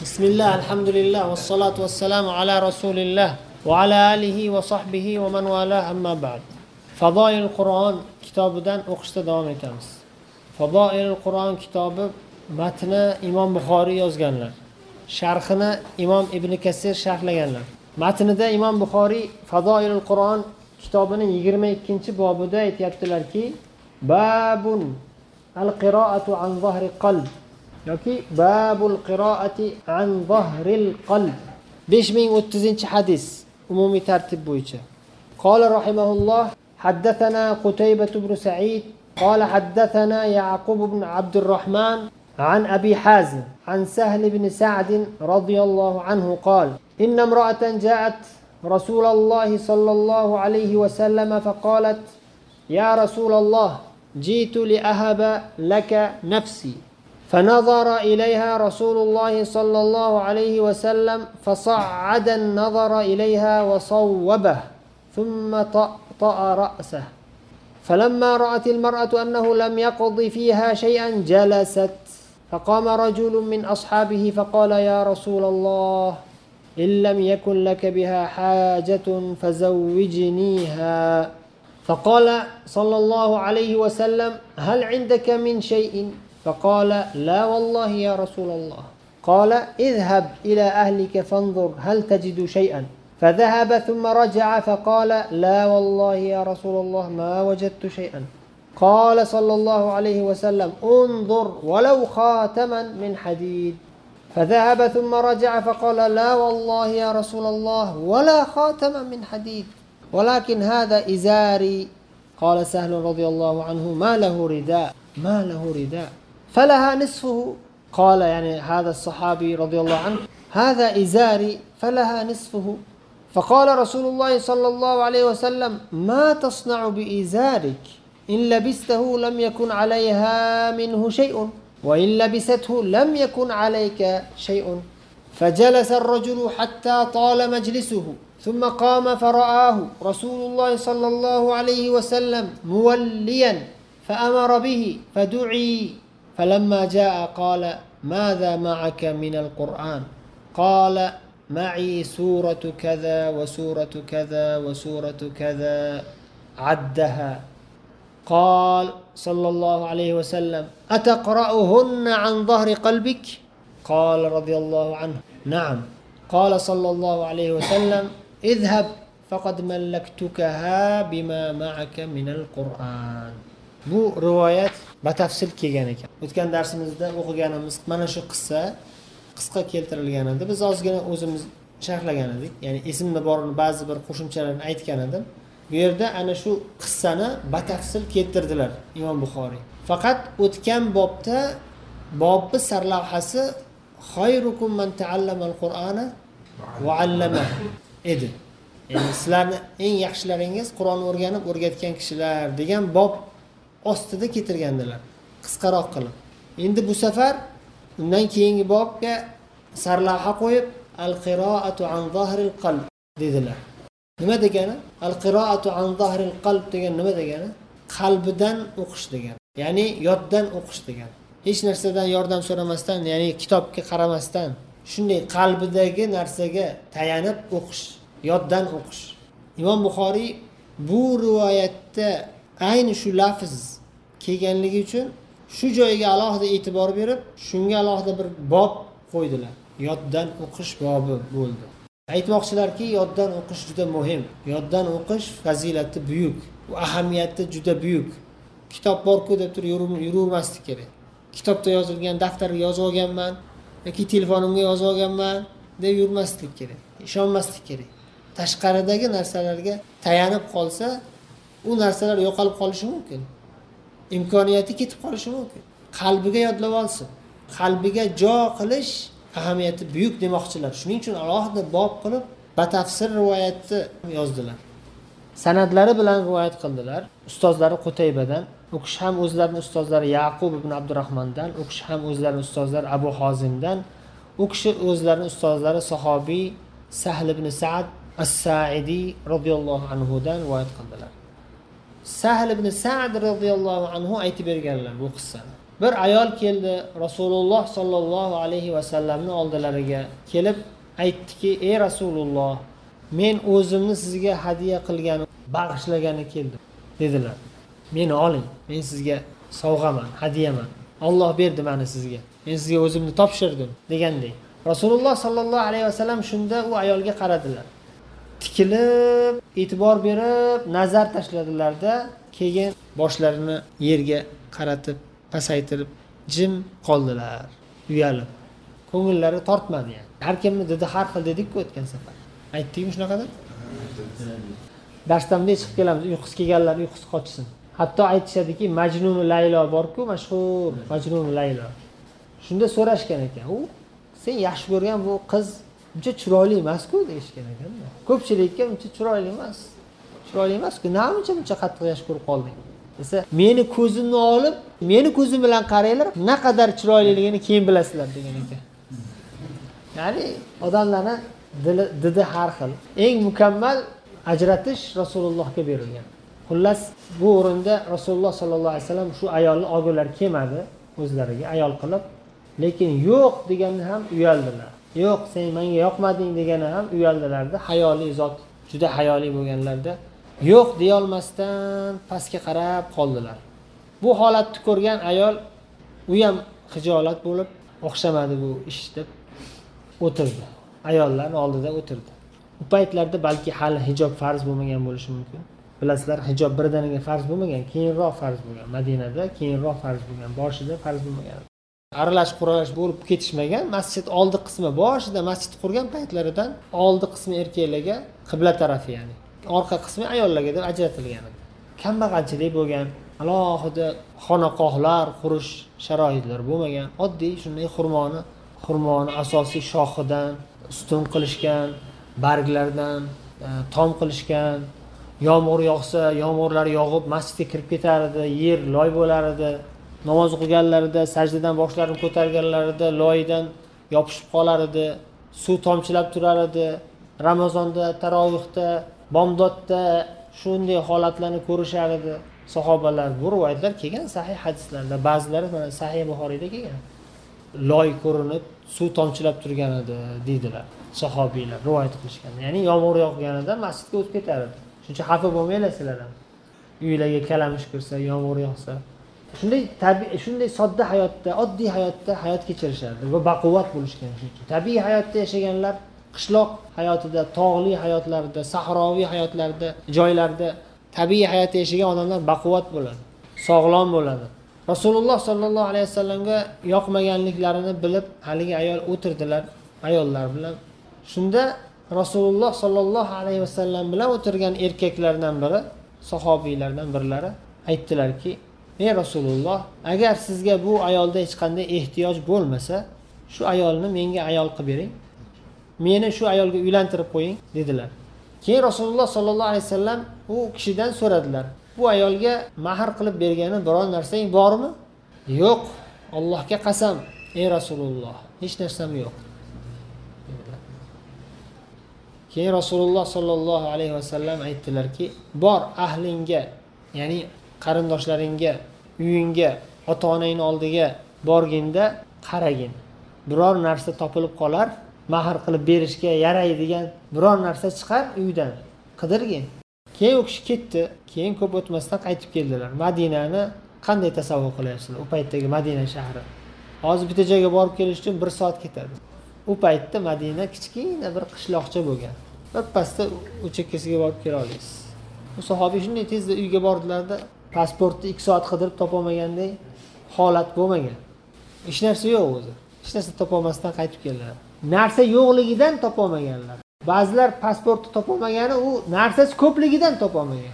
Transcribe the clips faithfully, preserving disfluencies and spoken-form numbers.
Bismillah, alhamdulillah, vassalatu vassalamu ala rasulillah va ala alihi va sahbihi va man wala amma ba'd. Fadoilul Qur'on kitobidan o'qishda davom etamiz. Fadoilul Qur'on kitobi matni Imom Buxoriy yozganlar. Sharhini Imom Ibn Kasir sharhlaganlar. Matnida Imom Buxoriy Fadoilul Qur'on kitobining yigirma ikkinchi bobida aytayaptilarki, babun al-qira'atu an zahri qalb yoki babul qira'ati an zahril qalb. besh ming o'ttizinchi hadis umumiy tartib bo'yicha. Qala rahimahulloh haddathana Qutaybah ibn Sa'id qala haddathana Ya'qub ibn Abdurrahman an Abi Hazim an Sahl ibn Sa'd radiyallahu anhu qala inna imra'atan ja'at Rasulullah sallallahu alayhi wa sallam faqalat ya Rasulullah jitu li ahaba laka nafsi. فنظر إليها رسول الله صلى الله عليه وسلم فصعد النظر إليها وصوبه ثم طأطأ رأسه فلما رأت المرأة أنه لم يقض فيها شيئا جلست فقام رجل من أصحابه فقال يا رسول الله إن لم يكن لك بها حاجة فزوجنيها فقال صلى الله عليه وسلم هل عندك من شيء؟ فقال لا والله يا رسول الله. قال اذهب إلى أهلك فانظر هل تجد شيئا. فذهب ثم رجع فقال لا والله يا رسول الله ما وجدت شيئا. قال صلى الله عليه وسلم انظر ولو خاتما من حديد. فذهب ثم رجع فقال لا والله يا رسول الله ولا خاتما من حديد ولكن هذا إزاري. قال سهل رضي الله عنه ما له رداء ما له رداء فلها نصفه. قال يعني هذا الصحابي رضي الله عنه هذا إزاري فلها نصفه. فقال رسول الله صلى الله عليه وسلم ما تصنع بإزارك إن لبسته لم يكن عليها منه شيء وإن لبسته لم يكن عليك شيء. فجلس الرجل حتى طال مجلسه ثم قام فرآه رسول الله صلى الله عليه وسلم موليا فأمر به فدعي. فلما جاء قال ماذا معك من القرآن؟ قال معي سورة كذا وسورة كذا وسورة كذا عدها. قال صلى الله عليه وسلم أتقرأهن عن ظهر قلبك؟ قال رضي الله عنه نعم. قال صلى الله عليه وسلم اذهب فقد ملكتكها بما معك من القرآن. Bu rivoyat batafsil kelgan ekan. O'tgan darsimizda o'qiganimiz mana shu qissa qisqa keltirilgan edi. Biz ozgina o'zimiz sharhlagan edik. Ya'ni esimda borini ba'zi bir qo'shimchalarni aytgan edim. Bu yerda ana shu qissani batafsil keltirdilar Imom Buxoriy. Faqat o'tgan bobda bobni sarlavhasi xayrukum man ta'allama al-Qur'ana va 'allama edi. Ya'ni sizlarni eng yaxshilaringiz Qur'onni o'rganib o'rgatgan kishilar degan bob ostida keltirgandilar qisqaroq qilib. Endi bu safar undan keyingi bobga sarlavha qo'yib al-qira'atu an zahril qalb dedilar. Nima degani? Al-qira'atu an zahril qalb degan nima degani? Qalbidan o'qish degan. Ya'ni yoddan o'qish degan. Hech narsadan yordam so'ramasdan, ya'ni kitobga qaramasdan, shunday qalbidagi narsaga tayanib o'qish, yoddan o'qish. Imom Buxoriy bu rivoyatda ayni shu lafz kelganligi uchun shu joyga alohida e'tibor berib, shunga alohida bir bob qo'ydilar. Yoddan o'qish bobi bo'ldi. Aytmoqchilarki, yoddan o'qish juda muhim. Yoddan o'qish fazilati buyuk, u ahamiyati juda buyuk. Kitob bor-ku deb turib yuravermaslik kerak. Kitobda yozilgan daftarga yozib olganman yoki telefonimga yozib olganman deb yurmaslik kerak. Ishonmaslik kerak. Tashqaridagi narsalarga tayanib qolsa, u narsalar yo'qolib qolishi mumkin. Imkoniyati ketib qolishi mumkin. Qalbiga yodlab olsin. Qalbiga jo qilish ahamiyati buyuk demoqchilar. Shuning uchun alohida bob qilib batafsil rivoyatni yozdilar. Sanadlari bilan rivoyat qildilar. Ustozlari Qutaybadan, o'qish ham o'zlarining ustozlari Ya'qub ibn Abdurrahmondan, o'qish ham o'zlarining ustozlari Abu Hozimdan, o'qish o'zlarining ustozlari sahobiy Sahl ibn Sa'd as-Sa'idi radhiyallohu anhu dan rivoyat qildilar. Sahl ibn Sa'd radhiyallohu anhu aytib berganlar bu qissani. Bir ayol keldi Rasululloh sollallohu alayhi vasallamning oldilariga kelib aytdiki, ey Rasululloh, men o'zimni sizga hadiya qilgan, bag'ishlagani keldim dedilar. Meni oling, men sizga sovg'aman, hadiyaman. Alloh berdi meni sizga. Men sizga o'zimni topshirdim degandek. Rasululloh sollallohu alayhi vasallam shunda u ayolga qaradilar. Tikilib, e'tibor berib, nazar tashladilar-da, keyin boshlarini yerga qaratib, pasaytirib, jim qoldilar, uyalib. Ko'ngillari tortmadi yani. Har kimni didi har xil dedik-ku o'tgan safar. Aytdikmi shunaqadir? Darsdan bunday chiqib kelamiz, uyqusi kelganlar uyqusi qochsin. Hatto aytishadiki, Majnun Laylo bor-ku, mashhur Majnun Laylo. Shunda so'rashgan ekan, u sen yaxshi ko'rgan bu qiz uncha chiroyli emas-ku deyishgan ekan. Ko'pchilikka uncha chiroyli emas. Chiroyli emas-ku, nima uchun buncha qattiq yaxshi ko'rib qolding? Desa, meni ko'zimni olib, meni ko'zim bilan qaranglar, naqadar chiroyliligini keyin bilasizlar degan ekan. Ya'ni odamlarning dili didi har xil. Eng mukammal ajratish Rasulullohga berilgan. Xullas, bu o'rinda Rasululloh sollallohu alayhi vasallam shu ayolni olgular kelmadi o'zlariga ayol qilib, lekin yo'q deganda ham uyaldilar. Yo'q, sen menga yoqmading degani ham uyaldilarda, hayoli zot, juda hayoli bo'lganlarda yo'q deya olmasdan pastga qarab qoldilar. Bu holatni ko'rgan ayol u ham xijolat bo'lib, o'xshamadi bu ish deb o'tirdi. Ayollarning oldida o'tirdi. Bu paytlarda balki hali hijob farz bo'lmagan bo'lishi mumkin. Bilasizlar, hijob birdaniga farz bo'lmagan, keyinroq farz bo'lgan. Madinada keyinroq farz bo'lgan, boshida farz bo'lmagan. Aralash quralash bo'lib ketishmagan, masjid oldi qismi boshida masjid qurgan paytlaridan oldi qismi erkaklarga, qibla tarafi ya'ni. Orqa qismi ayollarga deb ajratilgan edi. Kambag'alchilik bo'lgan, alohida xonaqohlar qurish sharoitlari bo'lmagan, oddiy shunday xurmoni, xurmoni asosiy shoxidan ustun qilishgan, barglardan tom qilishgan. Yomg'ir yog'sa, yomg'irlar yog'ib masjidga kirib ketar edi, yer loy bo'lar edi. Namoz o'qiganlarida, sajdadan boshlarini ko'targanlarida loydan yopishib qolar edi, suv tomchilab turar edi. Ramazonda, tarovihda, bomdodda shunday holatlarni ko'rishar edi sahobalar. Bu rivoyatlar kelgan sahih hadislarda, ba'zilari mana Sahih Buxoriyda kelgan. Loy ko'rinib, suv tomchilab turgan edi deydilar sahobiylar, rivoyat qilishgan. Ya'ni yomg'ir yog'ganida masjidga o'tib ketar edi. Shuncha xafa bo'lmanglar sizlar ham. Uylarga kalamish kirsa, yomg'ir yog'sa, shunday tabiiy, shunday sodda hayotda, oddiy hayotda hayot kechirishardi va baquvvat bo'lishgan uchun. Tabiiy hayotda yashaganlar qishloq hayotida, tog'li hayotlarida, sahroviy hayotlarda, joylarda tabiiy hayotda yashagan odamlar baquvvat bo'ladi, sog'lom bo'ladi. Rasululloh sollallohu alayhi vasallamga yoqmaganliklarini bilib, haligi ayol o'tirdilar ayollar bilan. Shunda Rasululloh sollallohu alayhi vasallam bilan o'tirgan erkaklardan biri, sahobiylardan birlari aytdilarki, ey Rasululloh, agar sizga bu ayolda hech qanday ehtiyoj bo'lmasa, shu ayolni menga ayol qilib bering. Meni shu ayolga uylantirib qo'ying dedilar. Keyin Rasululloh sollallohu alayhi vasallam u kishidan so'radilar. Bu ayolga mahar qilib bergani biron narsang bormi? Yo'q, Allohga qasam, ey Rasululloh, hech narsam yo'q. Keyin Rasululloh sollallohu alayhi vasallam aytdilarki, bor ahlingga, ya'ni qarindoshlaringga, uyingga, ota-onangning oldiga borginda qaragin. Biror narsa topilib qolar, mahar qilib berishga yaraydigan biror narsa chiqar uydan, qidirgin. Keyin u kishi ketdi. Keyin ko'p o'tmasdan qaytib keldilar. Madinani qanday tasavvur qilyapsizlar? U paytdagi Madina shahri. Hozir bitta joyga borib kelish uchun bir soat ketadi. U paytda Madina kichkina bir qishloqcha bo'lgan. Bir pastda u chekkasiga borib kela olasiz. Bu sahobiy shunday tezda uyga bordilarda, pasportni ikki soat qidirib topolmaganday holat bo'lmagan. Hech narsa yo'q o'zi. Hech narsa topolmasdan qaytib keldilar. Narsa yo'qligidan topolmaganlar. Ba'zilar pasportni topolmagani u narsasi ko'pligidan topolmagan.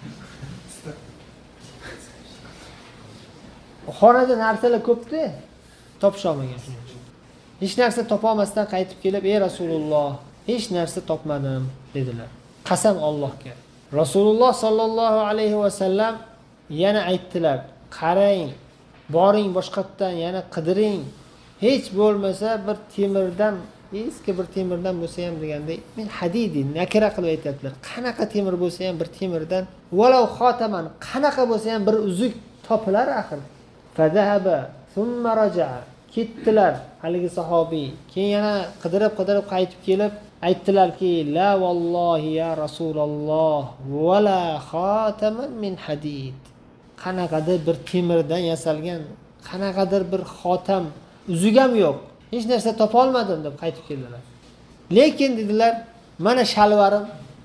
Xonada narsalar ko'pda, topisholmagan shuning uchun. Hech narsa topolmasdan qaytib kelib, ey Rasululloh, hech narsa topmadim dedilar. Qasam Allohga. Rasululloh sollallohu alayhi vasallam yana aytdilar, qarang, boring boshqatdan yana qidiring. Hech bo'lmasa bir temirdan, eski bir temirdan bo'lsa ham deganda, men hadidi nakira qilib aytadilar. Qanaqa temir bo'lsa ham bir temirdan, walau xotaman, qanaqa bo'lsa ham bir uzuk topilar axir. Fadahaba thumma raja'a. Ketdilar haligi sahobiy. Keyin yana qidirib-qidirib qaytib kelib aytdilarki, la vallohi ya Rasululloh wala khataman min hadid. Qanaqadir bir temirdan yasalgan, qanaqadir bir xotam uzugam yo'q. Hech narsa topa olmadim deb qaytib keldilar. Lekin dedilar, mana shalvarim.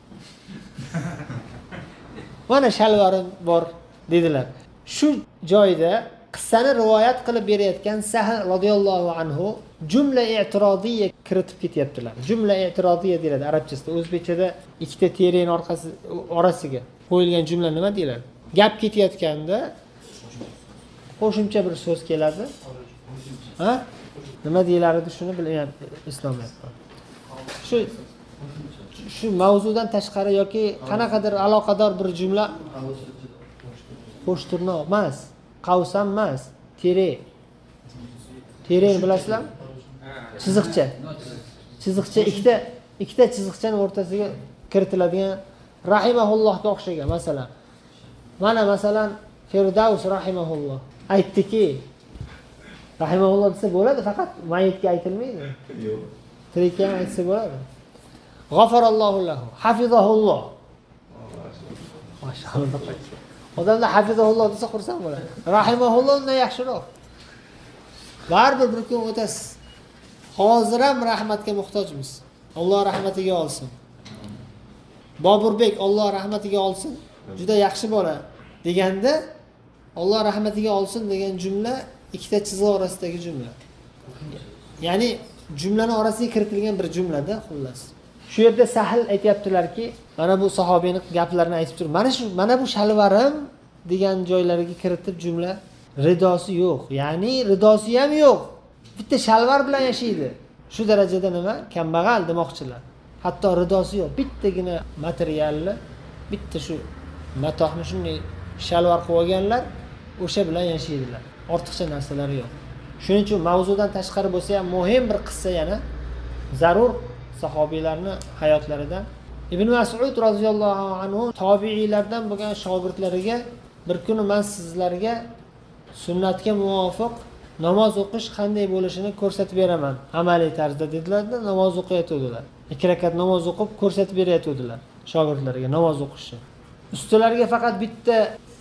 Mana shalvarim bor dedilar. Shu joyda qissani rivoyat qilib berayotgan Sahl radhiyallohu anhu jumla i'tirodiyya kiritib ketyaptilar. Jumla i'tirodiyya deyiladi arabchasida. O'zbekchada ikkita terin orqasi orasiga qo'yilgan jumla nima deyiladi? Gap ketayotganda qo'shimcha bir so'z keladi. Ha? Nima deyiladi shuni bilmayapti islomiyatda. Shu shu mavzudan tashqari yoki qanaqadir aloqador bir jumla qo'shtirnoq emas, qavsam emas, tere. Tereni bilasizlarmi? Chiziqcha. Chiziqcha ikkita ikkita chiziqchaning o'rtasiga kiritiladigan rahimahullohga o'xshagan masalan. Mana masalan Firdavs rahimahulloh aytdiki, rahimahulloh desa bo'ladi, faqat mayitga aytilmaydi. Yo'q. Tirikka ham aytsa bo'ladi. G'afarallohu lahu, hafizahulloh. Mashaalloh. Odamlar hafizahulloh desa xursand bo'ladi. Rahimahulloh undan yaxshiroq. Baribir bir kun o'tasiz. Hozir ham rahmatga muhtojmiz. Alloh rahmatiga olsin. Boburbek Alloh rahmatiga olsin. Juda yaxshi bola deganda Alloh rahmatiga olsin degan jumla ikkita chiziq orasidagi jumla. Ya'ni jumlaning orasiga kiritilgan bir jumlada xullas. Shu yerda Sahl aytayaptilarki, mana bu sahobiyning gaplarini aytib turib, mana shu mana bu shalvarim degan joylariga kiritib jumla ridosi yo'q. Ya'ni ridosi ham yo'q. Bitta shalvar bilan yashaydi. Shu darajada nima? Kambag'al demoqchilar. Hatto ridosi yo'q. Bittagina materialni, bitta shu matohni shunday shalvar qilib olganlar, o'sha bilan yashaydilar. Ortiqcha narsalari yo'q. Shuning uchun mavzudan tashqari bo'lsa ham muhim bir qissa yana zarur sahobiylarni hayotlaridan. Ibn Mas'ud roziyallohu anhu tobiiylardan bo'lgan shogirdlariga bir kuni men sizlarga sunnatga muvofiq namoz o'qish qanday bo'lishini ko'rsatib beraman amaliy tarzda dedilar-da, namoz o'qiyotdilar. ikki rakat namoz o'qib ko'rsatib berayotdilar shogirdlariga namoz o'qishni. Ustilariga faqat bitta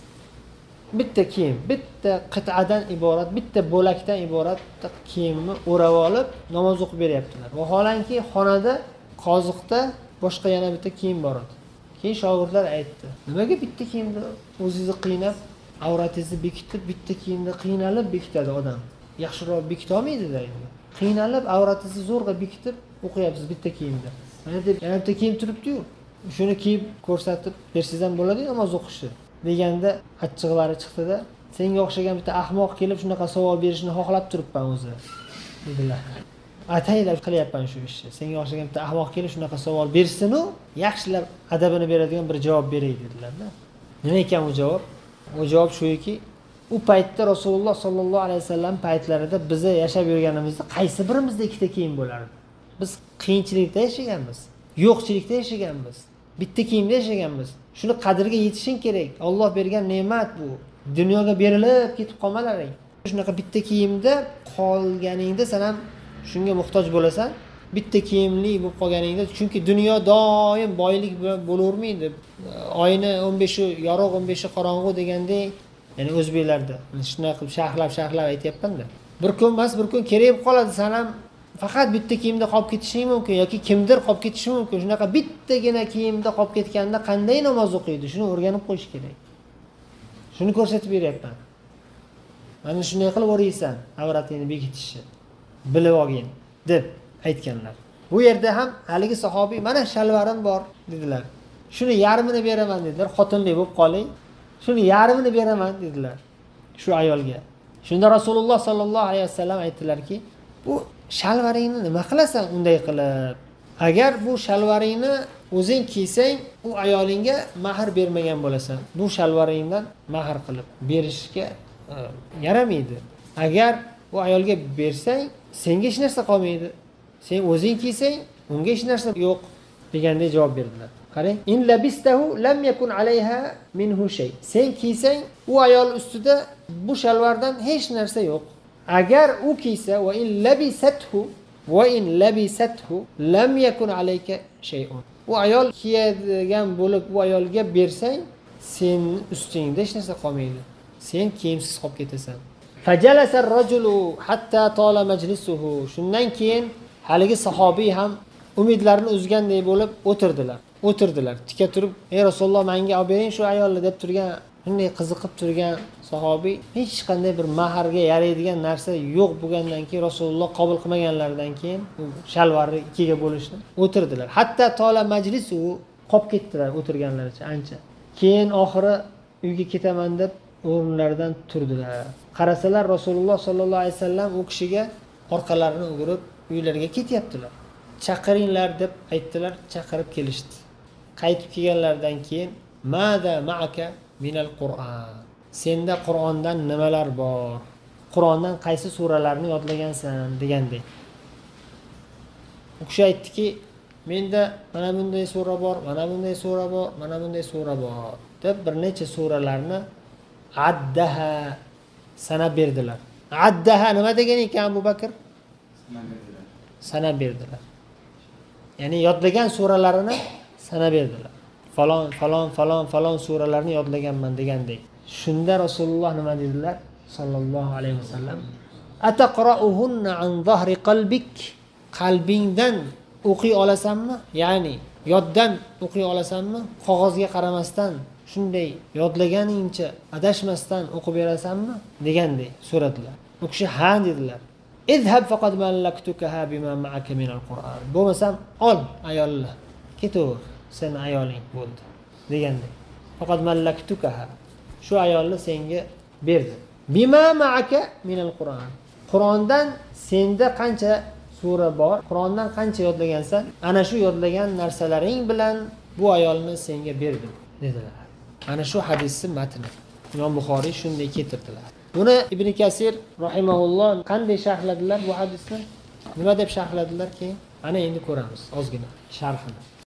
bitta kiyim, bitta qit'adan iborat, bitta bo'lakdan iborat kiyimni o'rab olib namoz o'qib beryaptilar. Vaholanki xonada qoziqda boshqa yana bitta kiyim bor edi. Keyin shogirdlar aytdi, nimaga bitta kiyimda o'zingizni qiynab, avratingizni bekitib, bitta kiyimda qiynalib bekitadi odam? Yaxshiroq bekita olmaydi-da endi. Qiynalib, avratingizni zo'rg'a bekitib o'qiyapsiz bitta kiyimda. Mana deb yana bitta kiyim turibdi-yu. Shuni kiyib ko'rsatib bersangiz ham bo'ladi namoz o'qishni deganda achchig'lari chiqdi-da, senga o'xshagan bitta ahmoq kelib shunaqa savol berishni xohlab turibman o'zi dedilar. Ataylab qilyapman shu ishni. Senga o'xshagan bitta ahmoq kelib shunaqa savol bersin-u, yaxshilab adabini beradigan bir javob beray dedilar-da. Nima ekan u javob? U javob shuki, u paytda Rasululloh sollallohu alayhi vasallam paytlarida biza yashab yurganimizda qaysi birimizda ikkita kiyim bo'lardi? Biz qiyinchilikda yashaganmiz, yo'qchilikda yashaganmiz, bitta kiyimda yashaganmiz. Shuni qadriga yetishing kerak. Alloh bergan ne'mat bu. Dunyoga berilib ketib qolmalaring. Shunaqa bitta kiyimda qolganingda sen ham shunga muhtoj bo'lasan. Bitta kiyimli bo'lib qolganingda, chunki dunyo doim boylik bilan bo'lavermaydi. Oyni o'n beshi yorug', o'n beshi qorong'u degandek, ya'ni o'zbeklarda shunaqa qilib sharhlab sharhlab aytayapman-da. Bir kun emas, bir kun kerak bo'lib qoladi, sen ham faqat bitta kiyimda qolib ketishing mumkin yoki kimdir qolib ketishi mumkin. Shunaqa bittagina kiyimda qolib ketganda qanday namoz o'qiydi, shuni o'rganib qo'yish kerak. Shuni ko'rsatib beryapman. Mana shunday qilib o'raysan, avratingni bekitishni bilib olgin deb aytganlar. Bu yerda ham haligi sahobiy mana shalvarim bor dedilar. Shuni yarmini beraman dedilar, xotinlik bo'lib qoling. Shuni yarmini beraman dedilar shu ayolga. Shunda Rasululloh sollallohu alayhi vasallam aytdilarki, bu shalvaringni nima qilasan unday qilib? Agar bu shalvaringni o'zing kiysang, u ayolingga mahr bermagan bo'lasan. Bu shalvaringdan mahr qilib berishga e, yaramaydi. Agar bu ayolga bersang, senga hech narsa qolmaydi. Sen o'zing kiysang, unga hech narsa yo'q. degandek javob berdilar. Qarang, in labistahu lam yakun alayha minhu shay. Sen kiysang, u ayol ustida bu shalvardan hech narsa yo'q. Agar u kiysa va in labisathu va in labisathu lam yakun alayka shay'un. U ayol kiyadigan bo'lib, u ayolga bersang, sen ustingda hech narsa qolmaydi. Sen kiyimsiz qolib ketasan. Fajalasa ar-rajulu hatta tola majlisuhu. Shundan keyin haligi sahobiy ham umidlarini uzgandek bo'lib o'tirdilar. O'tirdilar. Tika turib, "Ey Rasululloh, menga olib bering shu ayolni" deb turgan, shunday qiziqib turgan sahobiy hech qanday bir maharga yaraydigan narsa yo'q bo'lgandan keyin, Rasululloh qabul qilmaganlaridan keyin shalvarni ikkiga bo'lishdi. O'tirdilar. Hatta tola majlisuhu, qolib ketdilar o'tirganlaricha ancha. Keyin oxiri uyga ketaman deb o'rinlaridan turdilar. Qarasalar Rasululloh sollallohu alayhi vasallam u kishiga orqalarini o'girib uylariga ketyaptilar. Chaqiringlar deb aytdilar, chaqirib kelishdi. Qaytib kelganlaridan keyin "Mada ma'aka minal Qur'on?" Senda Qur'ondan nimalar bor? Qur'ondan qaysi suralarni yodlagansan degandek. U kishi aytdiki, "Menda mana bunday sura bor, mana bunday sura bor, mana bunday sura bor" deb bir necha suralarni addaha sanab berdilar. Addaha nima degan ekan Abu Bakr? Sanab berdilar. Ya'ni yodlagan suralarini sanab berdilar. Falon, falon, falon, falon suralarni yodlaganman degandek. Shunda Rasululloh nima dedilar? Sallallohu alayhi vasallam, "Ataqra'uhunna an zahri qalbik?" Qalbingdan o'qiy olasanmi? Ya'ni yoddan o'qiy olasanmi? Qog'ozga qaramasdan shunday yodlaganingcha adashmasdan o'qib berasanmi degandek so'radilar. U kishi ha dedilar. "Izhab faqad mallaktukaha bima ma'aka min al-Qur'on." Bo'lmasam ol ayolni. Ketaver, sen ayoling bo'ldi degandek. Faqad mallaktukaha. Shu ayolni senga berdi. Bima ma'aka min al-Qur'on. Qur'ondan senda qancha sura bor, Qur'ondan qancha yodlagansan, ana shu yodlagan narsalaring bilan bu ayolni senga berdim dedilar. Ana shu hadisning matni. Imom Buxoriy shunday keltirdilar. Buni Ibn Kasir rahimahulloh qanday sharhladilar bu hadisni? Nima deb sharhladilar keyin? Ana endi ko'ramiz ozgina sharhini.